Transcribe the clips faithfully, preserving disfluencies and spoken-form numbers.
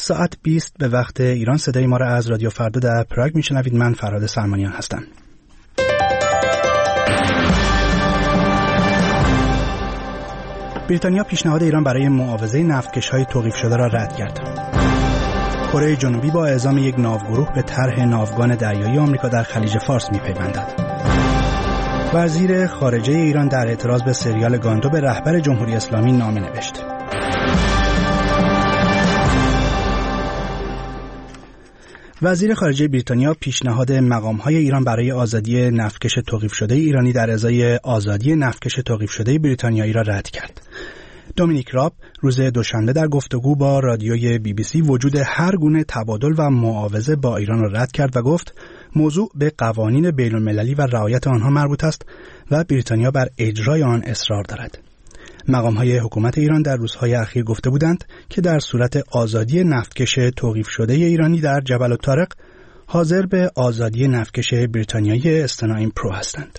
ساعت بیست به وقت ایران. صدای ما را از رادیو فردا در پراگ میشنوید. من فرهاد سلمانیان هستم. بریتانیا پیشنهاد ایران برای معاوضه نفتکش‌های توقیف شده را رد کرد. کره جنوبی با اعزام یک ناوگروه به طرح ناوگان دریایی آمریکا در خلیج فارس می‌پیوندد. وزیر خارجه ایران در اعتراض به سریال گاندو به رهبر جمهوری اسلامی نامه نوشت. وزیر خارجه بریتانیا پیشنهاد مقام‌های ایران برای آزادی نفتکش توقیف شده ایرانی در ازای آزادی نفتکش توقیف شده بریتانیایی را رد کرد. دومینیک راب روز دوشنبه در گفتگو با رادیوی بی بی سی وجود هر گونه تبادل و معاوضه با ایران را رد کرد و گفت موضوع به قوانین بین‌المللی و رعایت آنها مربوط است و بریتانیا بر اجرای آن اصرار دارد. مقام‌های حکومت ایران در روزهای اخیر گفته بودند که در صورت آزادی نفتکش توقیف شده ایرانی در جبل الطارق حاضر به آزادی نفتکش بریتانیایی استنایم پرو هستند.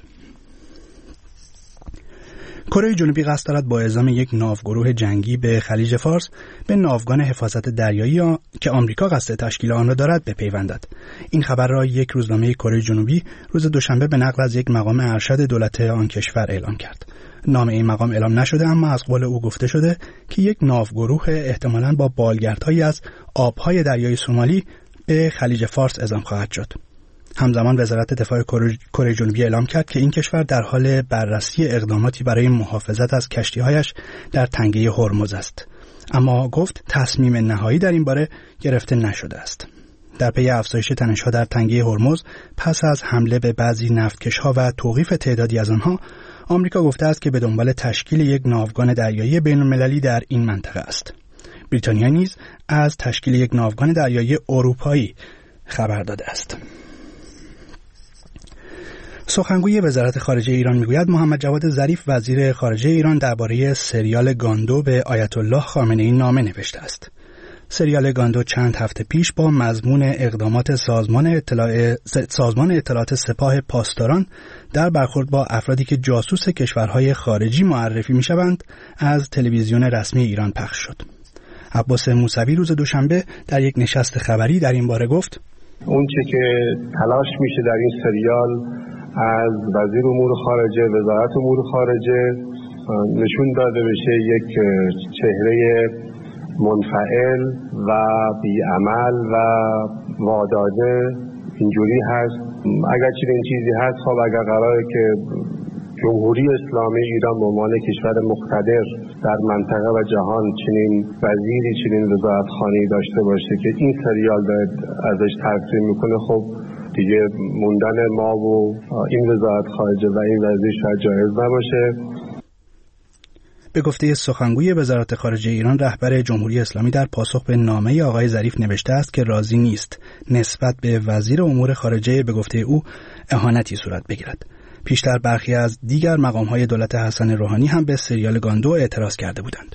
کره جنوبی قصد دارد با اعزام یک ناوگروه جنگی به خلیج فارس به ناوگان حفاظت دریایی آ... که آمریکا قصد تشکیل آن را دارد بپیوندد. این خبر را یک روزنامه کره جنوبی روز دوشنبه به نقل از یک مقام ارشد دولت آن کشور اعلام کرد. نام این مقام اعلام نشده، اما از قول او گفته شده که یک ناوگروه احتمالاً با بالگردهایی از آبهای دریای سومالی به خلیج فارس اعزام خواهد شد. همزمان وزارت دفاع کره جنوبی اعلام کرد که این کشور در حال بررسی اقداماتی برای محافظت از کشتی‌هایش در تنگه هرمز است، اما گفت تصمیم نهایی در این باره گرفته نشده است. در پی افزایش تنش‌ها در تنگه هرمز پس از حمله به بعضی نفتکش‌ها و توقیف تعدادی از آنها، آمریکا گفته است که به دنبال تشکیل یک ناوگان دریایی بین‌المللی در این منطقه است. بریتانیا نیز از تشکیل یک ناوگان دریایی اروپایی خبر داده است. سخنگوی وزارت خارجه ایران میگوید محمد جواد ظریف وزیر خارجه ایران درباره سریال گاندو به آیت الله خامنه‌ای نامه نوشته است. سریال گاندو چند هفته پیش با مضمون اقدامات سازمان اطلاع... سازمان اطلاعات سپاه پاسداران در برخورد با افرادی که جاسوس کشورهای خارجی معرفی می‌شوند از تلویزیون رسمی ایران پخش شد. عباس موسوی روز دوشنبه در یک نشست خبری در این باره گفت اون چه که تلاش میشه در این سریال از وزیر امور خارجه، وزارت امور خارجه نشون داده بشه یک چهره منفعل و بی‌عمل و واداده اینجوری هست. اگر چنین چیزی هست، خب اگر قراره که جمهوری اسلامی ایران به عنوان کشور مقتدر در منطقه و جهان چنین وزیری، چنین وزارتخانه‌ای داشته باشه که این سریال داره ازش ترفیع میکنه، خب دیگه موندن ما و این وزارت خارجه و این وزیر شاید جایز نباشه. به گفته سخنگوی وزارت خارجه ایران، رهبر جمهوری اسلامی در پاسخ به نامه آقای ظریف نوشته است که راضی نیست نسبت به وزیر امور خارجه به گفته او اهانتی صورت بگیرد. پیشتر برخی از دیگر مقام‌های دولت حسن روحانی هم به سریال گاندو اعتراض کرده بودند.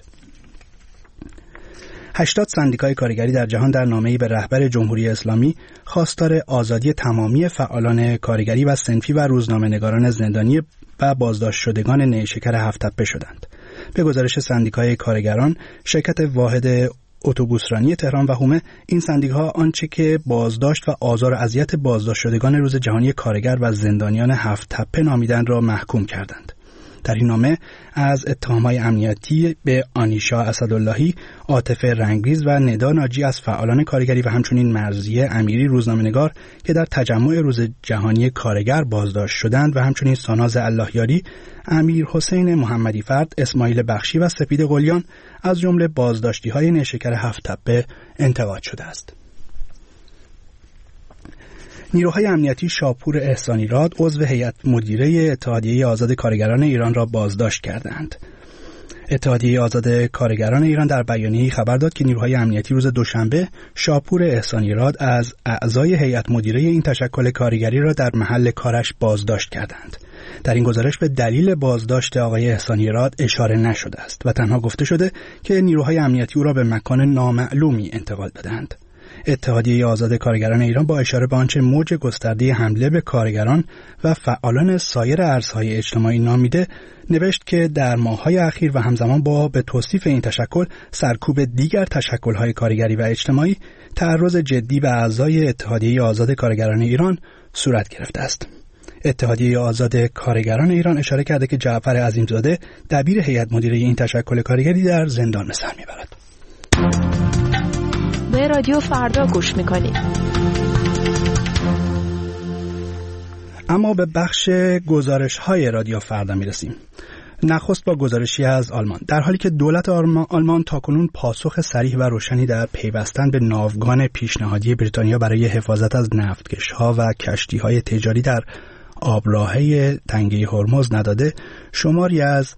هشتاد سندیکای کارگری در جهان در نامه‌ای به رهبر جمهوری اسلامی خواستار آزادی تمامی فعالان کارگری و صنفی و روزنامه‌نگاران زندانی و بازداشت شدگان نیشکر هفت تپه شدند. به گزارش سندیکای کارگران، شرکت واحد اتوبوسرانی تهران و هومه، این سندیکاها آنچه که بازداشت و آزار و اذیت بازداشت شدگان روز جهانی کارگر و زندانیان هفت تپه نامیدن را محکوم کردند. در این نامه از اتهام‌های امنیتی به آنیشا اسداللهی، عاطف رنگریز و ندا ناجی از فعالان کارگری و همچنین مرضیه امیری روزنامه‌نگار که در تجمع روز جهانی کارگر بازداشت شدند و همچنین ساناز اللهیاری، امیر حسین محمدی فرد، اسماعیل بخشی و سپید قلیان از جمله بازداشتی‌های نیشکر هفت تپه انتقاد شده است. نیروهای امنیتی شاپور احسانیراد عضو هیئت مدیره اتحادیه آزاد کارگران ایران را بازداشت کردند. اتحادیه آزاد کارگران ایران در بیانیه‌ای خبر داد که نیروهای امنیتی روز دوشنبه شاپور احسانیراد از اعضای هیئت مدیره این تشکل کارگری را در محل کارش بازداشت کردند. در این گزارش به دلیل بازداشت آقای احسانیراد اشاره نشده است و تنها گفته شده که نیروهای امنیتی او را به مکان نامعلومی انتقال دادند. اتحادیه آزاد کارگران ایران با اشاره به آنچه موج گسترده حمله به کارگران و فعالان سایر ارزهای اجتماعی نامیده، نوشت که در ماه‌های اخیر و همزمان با به توصیف این تشکل سرکوب دیگر تشکل‌های کارگری و اجتماعی، تعرض جدی به اعضای اتحادیه آزاد کارگران ایران صورت گرفته است. اتحادیه آزاد کارگران ایران اشاره کرده که جعفر عظیمزاده، دبیر هیئت مدیره این تشکل کارگری، در زندان به سر میبرد. به رادیو فردا گوش میکنید. اما به بخش گزارش‌های رادیو فردا میرسیم. نخست با گزارشی از آلمان. در حالی که دولت آلمان تاکنون پاسخ صریح و روشنی در پیوستن به ناوگان پیشنهادی بریتانیا برای حفاظت از نفتکش‌ها و کشتی‌های تجاری در آبراهه تنگه هرمز نداده، شماری از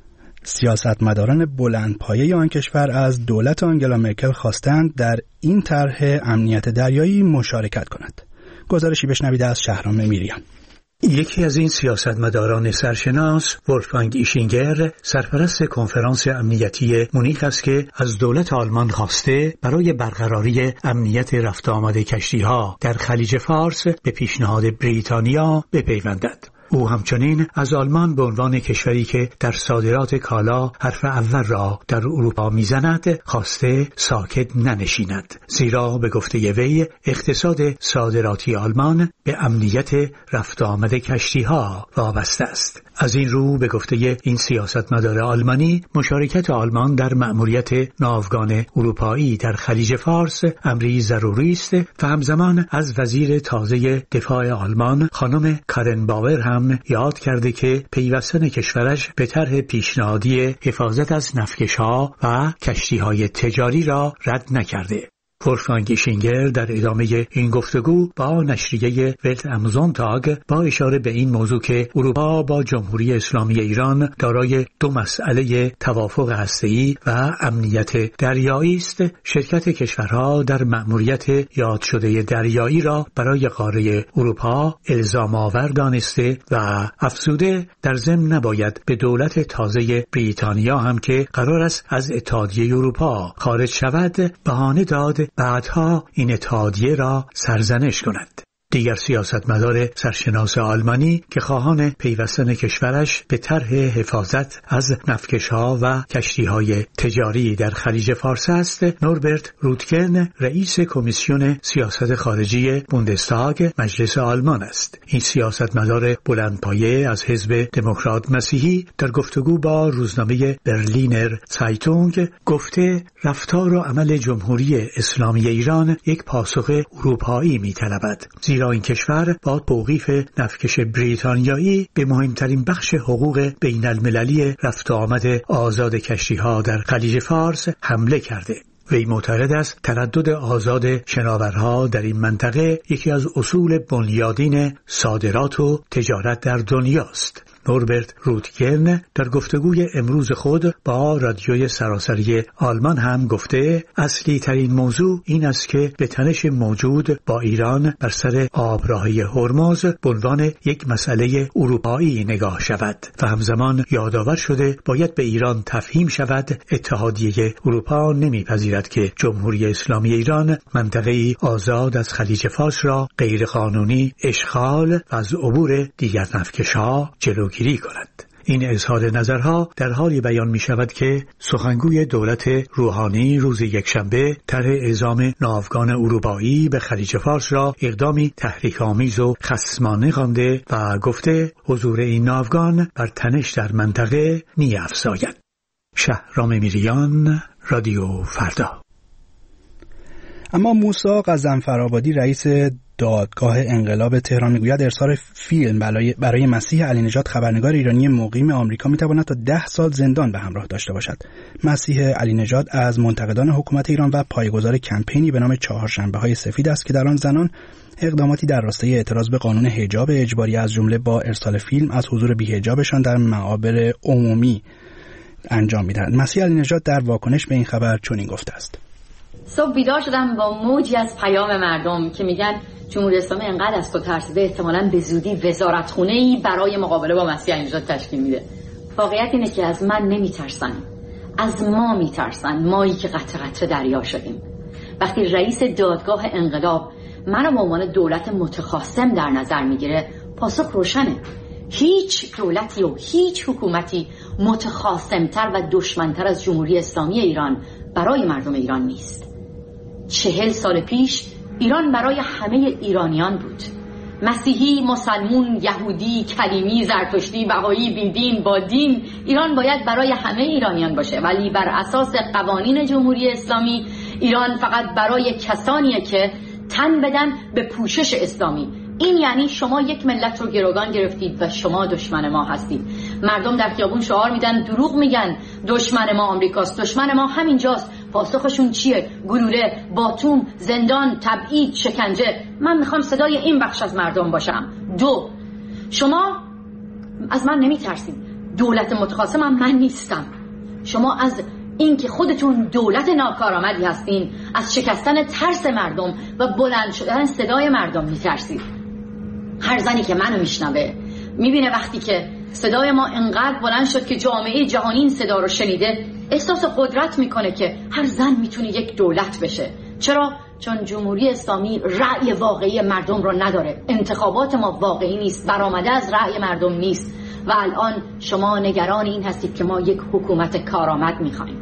سیاستمداران بلندپایه آن کشور از دولت آنگلا مرکل خواستند در این طرح امنیت دریایی مشارکت کند. گزارشی بشنوید از شهرام میریان. یکی از این سیاستمداران سرشناس، ولفگانگ ایشینگر، سرپرست کنفرانس امنیتی مونیخ است که از دولت آلمان خواسته برای برقراری امنیت رفت آمد کشتی‌ها در خلیج فارس به پیشنهاد بریتانیا بپیوندد. او همچنین از آلمان به عنوان کشوری که در صادرات کالا حرف اول را در اروپا میزند خواسته ساکت ننشیند، زیرا به گفته وی اقتصاد صادراتی آلمان به امنیت رفت آمد کشتی‌ها وابسته است. از این رو به گفته این سیاستمدار آلمانی، مشارکت آلمان در مأموریت ناوگان اروپایی در خلیج فارس امری ضروری است و همزمان از وزیر تازه دفاع آلمان خانم کارن باور هم یاد کرده که پیوستن کشورش به طرح پیشنهادی حفاظت از نفتکش‌ها و کشتی‌های تجاری را رد نکرده. ولفگانگ ایشینگر در ادامه این گفتگو با نشریه ولت ام زونتاگ با اشاره به این موضوع که اروپا با جمهوری اسلامی ایران دارای دو مسئله توافق هسته‌ای و امنیت دریایی است، شرکت کشورها در مأموریت یاد شده دریایی را برای قاره اروپا الزام آور دانسته و افزوده در ضمن نباید به دولت تازه بریتانیا هم که قرار است از اتحادیه اروپا خارج شود بهانه داد بعدها این اتحادیه را سرزنش کند. دیگر سیاستمدار سرشناس آلمانی که خواهان پیوستن کشورش به طرح حفاظت از نفتکش‌ها و کشتی‌های تجاری در خلیج فارس است، نوربرت رودکن، رئیس کمیسیون سیاست خارجی بوندستاگ مجلس آلمان است. این سیاستمدار بلندپایه از حزب دموکرات مسیحی در گفتگو با روزنامه برلینر زایتونگ گفته رفتار و عمل جمهوری اسلامی ایران یک پاسخ اروپایی می‌طلبد، زیرا این کشور با توقیف نفتکش بریتانیایی به مهمترین بخش حقوق بین المللی رفت آمد آزاد کشتی‌ها در خلیج فارس حمله کرده. وی معتقد است تردد آزاد شناورها در این منطقه یکی از اصول بنیادین صادرات و تجارت در دنیاست. نوربرت رودکن در گفتگوی امروز خود با رادیوی سراسری آلمان هم گفته اصلی ترین موضوع این است که به تنش موجود با ایران بر سر آبراهه هرمز به عنوان یک مسئله اروپایی نگاه شود و همزمان یادآور شده باید به ایران تفهیم شود اتحادیه اروپا نمیپذیرد که جمهوری اسلامی ایران منطقه‌ای آزاد از خلیج فارس را غیرقانونی اشغال و از عبور دیگر نفتکش‌ها جلوگیری گیری کند. این اظهار نظرها در حالی بیان می شود که سخنگوی دولت روحانی روز یکشنبه طرح اعزام ناوگان اروپایی به خلیج فارس را اقدامی تحریک‌آمیز و خصمانه خوانده و گفته حضور این ناوگان بر تنش در منطقه می افزاید. شهرام میریان، رادیو فردا. اما موسی غضنفرآبادی رئیس دادگاه انقلاب تهران میگوید ارسال فیلم برای برای مسیح علی نژاد خبرنگار ایرانی مقیم آمریکا میتواند تا ده سال زندان به همراه داشته باشد. مسیح علی نژاد از منتقدان حکومت ایران و پایه‌گذار کمپینی به نام چهارشنبه‌های سفید است که در آن زنان اقداماتی در راستای اعتراض به قانون حجاب اجباری از جمله با ارسال فیلم از حضور بی‌حجابشان در معابر عمومی انجام می‌دهند. مسیح علی نژاد در واکنش به این خبر چنین گفته است: صبح بیدار شدم با موجی از پیام مردم که میگن جمهوری اسلامی انقدر از تو ترسیده احتمالاً به زودی وزارتخونه‌ای برای مقابله با مسیح علی نژاد تشکیل میده. واقعیت اینه که از من نمیترسن، از ما میترسن، مایی که قطره قطره دریا شدیم. وقتی رئیس دادگاه انقلاب منو به عنوان دولت متخاصم در نظر میگیره، پاسخ روشنه. هیچ دولتی و هیچ حکومتی متخاصمتر و دشمنتر از جمهوری اسلامی ایران برای مردم ایران نیست. چهل سال پیش ایران برای همه ایرانیان بود. مسیحی، مسلمون، یهودی، کلیمی، زرتشتی، بهایی، بیدین، با دین، ایران باید برای همه ایرانیان باشه، ولی بر اساس قوانین جمهوری اسلامی ایران فقط برای کسانیه که تن بدن به پوشش اسلامی. این یعنی شما یک ملت رو گروگان گرفتید و شما دشمن ما هستید. مردم در خیابون شعار میدن، دروغ میگن، دشمن ما آمریکاست، دشمن ما همینجاست. پاسخشون چیه؟ گلوله، باتوم، زندان، تبعید، شکنجه. من میخوام صدای این بخش از مردم باشم. دو، شما از من نمیترسید. دولت متخاصم هم من نیستم. شما از این که خودتون دولت ناکارآمدی هستین، از شکستن ترس مردم و بلند شدن صدای مردم میترسید. هر زنی که منو میشنوه میبینه وقتی که صدای ما انقدر بلند شد که جامعه جهانی این صدا رو شنیده، احساس قدرت میکنه که هر زن میتونه یک دولت بشه. چرا؟ چون جمهوری اسلامی رأی واقعی مردم رو نداره. انتخابات ما واقعی نیست، برآمده از رأی مردم نیست و الان شما نگران این هستید که ما یک حکومت کارآمد میخوایم.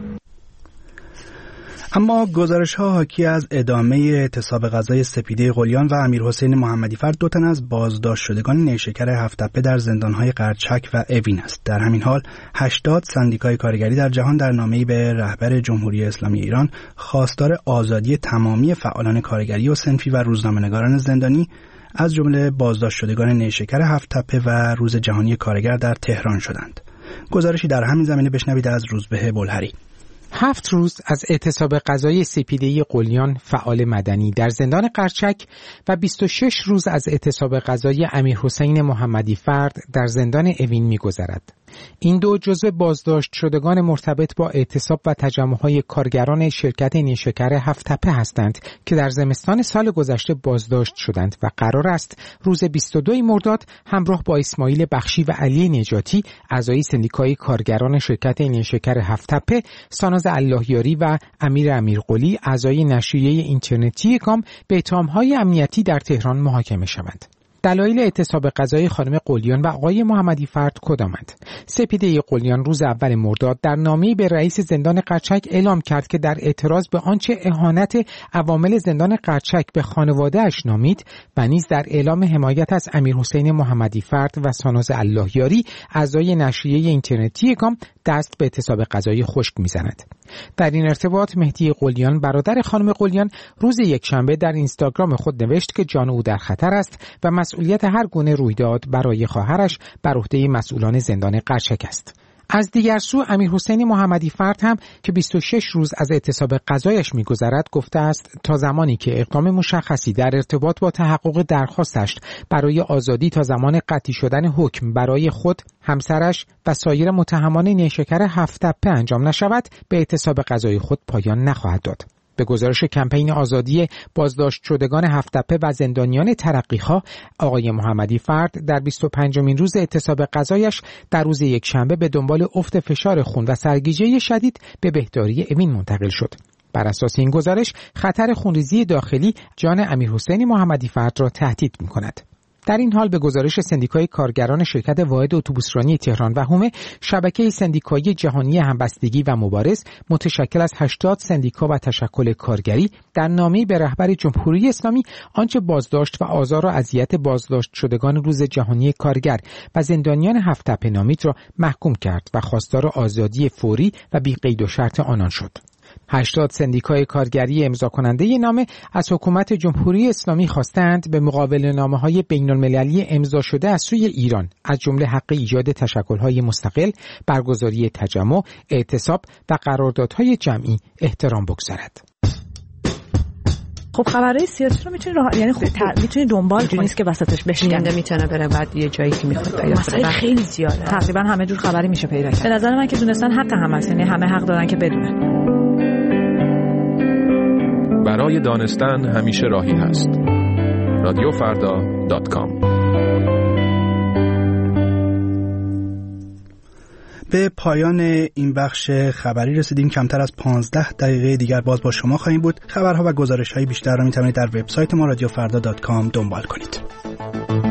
اما گزارش‌ها حاکی از ادامه اعتصاب غذای سپیده قلیان و امیرحسین محمدی فرد، دو تن از بازداشت شدگان نیشکر هفت‌تپه در زندان‌های قرچک و اوین است. در همین حال هشتاد سندیکای کارگری در جهان در نامه‌ای به رهبر جمهوری اسلامی ایران خواستار آزادی تمامی فعالان کارگری و صنفی و روزنامه‌نگاران زندانی از جمله بازداشت شدگان نیشکر هفت‌تپه و روز جهانی کارگر در تهران شدند. گزارشی در همین زمینه بشنوید از روزبه بلهری. هفت روز از اعتصاب غذای سپیده قلیان فعال مدنی در زندان قرچک و بیست و شش روز از اعتصاب غذای امیرحسین محمدی فرد در زندان اوین می‌گذرد. این دو جزو بازداشت شدگان مرتبط با اعتصاب و تجمع‌های کارگران شرکت نیشکر هفت‌تپه هستند که در زمستان سال گذشته بازداشت شدند و قرار است روز بیست و دوم مرداد همراه با اسماعیل بخشی و علی نجاتی، اعضای سندیکای کارگران شرکت نیشکر هفت‌تپه، ساناز اللهیاری و امیر امیرقلی، اعضای نشریه اینترنتی گام، به اتهام‌های امنیتی در تهران محاکمه شوند. دلایل اعتصاب غذای خانم قلیان و آقای محمدی فرد کدامند؟ سپیده قلیان روز اول مرداد در نامه‌ای به رئیس زندان قرچک اعلام کرد که در اعتراض به آنچه اهانت عوامل زندان قرچک به خانواده‌اش نامید و نیز در اعلام حمایت از امیرحسین محمدی فرد و ساناز اللهیاری، اعضای نشریه اینترنتی گام، دست به اعتصاب غذای خشک می‌زند. در این ارتباط مهدی قلیان، برادر خانم قلیان، روز یکشنبه در اینستاگرام خود نوشت که جان او در خطر است و مسئولیت هر گونه رویداد برای خواهرش بر عهده مسئولان زندان قرچک است. از دیگر سو امیرحسین محمدی فرد هم که بیست و شش روز از اعتصاب غذایش می‌گذرد گفته است تا زمانی که اقدام مشخصی در ارتباط با تحقق درخواستش برای آزادی تا زمان قطعی شدن حکم برای خود، همسرش و سایر متهمان نیشکر هفت‌تپه انجام نشود، به اعتصاب غذای خود پایان نخواهد داد. به گزارش کمپین آزادی بازداشت شدگان هفت‌تپه و زندانیان ترقی‌خواه، آقای محمدی فرد در بیست و پنجمین روز اعتصاب غذایش در روز یکشنبه به دنبال افت فشار خون و سرگیجه شدید به بهداری اوین منتقل شد. بر اساس این گزارش خطر خونریزی داخلی جان امیرحسین محمدی فرد را تهدید می‌کند. در این حال به گزارش سندیکای کارگران شرکت واحد اتوبوسرانی تهران و حومه، شبکه سندیکایی جهانی همبستگی و مبارز متشکل از هشتاد سندیکا و تشکل کارگری در نامه‌ای به رهبر جمهوری اسلامی آنچه بازداشت و آزار و اذیت بازداشت شدگان روز جهانی کارگر و زندانیان هفت‌تپه نامید را محکوم کرد و خواستار آزادی فوری و بی قید و شرط آنان شد. هشتاد سندیکای کارگری امضا کننده نامه از حکومت جمهوری اسلامی خواستند به مقابل نامه‌های بین‌المللی امضا شده از سوی ایران، از جمله حق ایجاد تشکل‌های مستقل، برگزاری تجمع، اعتصاب و قراردادهای جمعی احترام بگذارد. خب خبرهای سیاسی رو میتونی راه... یعنی خب تر... میتونی دنبال کنی، نیست که وسطش بشکنده میتونه بره بعد یه جایی که میخواد پیدا کنه. خیلی زیاده، تقریبا همه جور خبری میشه پیدا کرد. به نظر من که دونستن حق هم هست، یعنی همه حق دارن که بدونن. برای دانستن همیشه راهی هست. رادیو فردا دات کام. به پایان این بخش خبری رسیدیم. کمتر از پانزده دقیقه دیگر باز با شما خواهیم بود. خبرها و گزارش‌های بیشتر را می‌توانید در وبسایت ما رادیو فردا دات کام دنبال کنید.